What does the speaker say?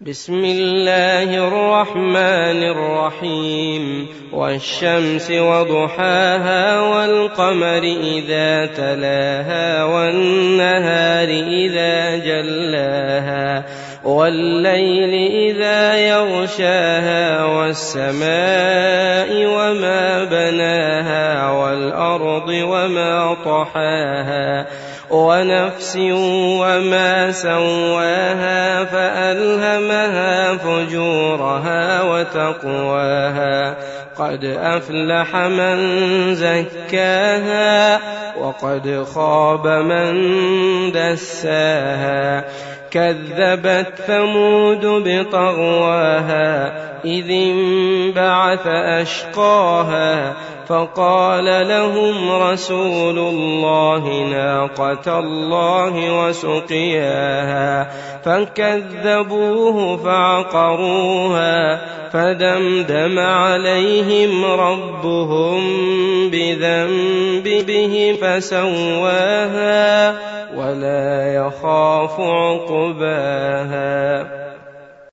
بسم الله الرحمن الرحيم والشمس وضحاها والقمر إذا تلاها والنهار إذا جلاها والليل إذا يغشاها والسماء وما بناها والأرض وما طحاها ونفس وما سواها فألهمها فجورها وتقواها قد أفلح من زكاها وقد خاب من دساها كذبت ثمود بطغواها إذ انبعث أشقاها فقال لهم رسول الله ناقة الله وسقياها فكذبوه فعقروها فدمدم عليهم ربهم بذنبهم فسواها ولا يخاف عقباها.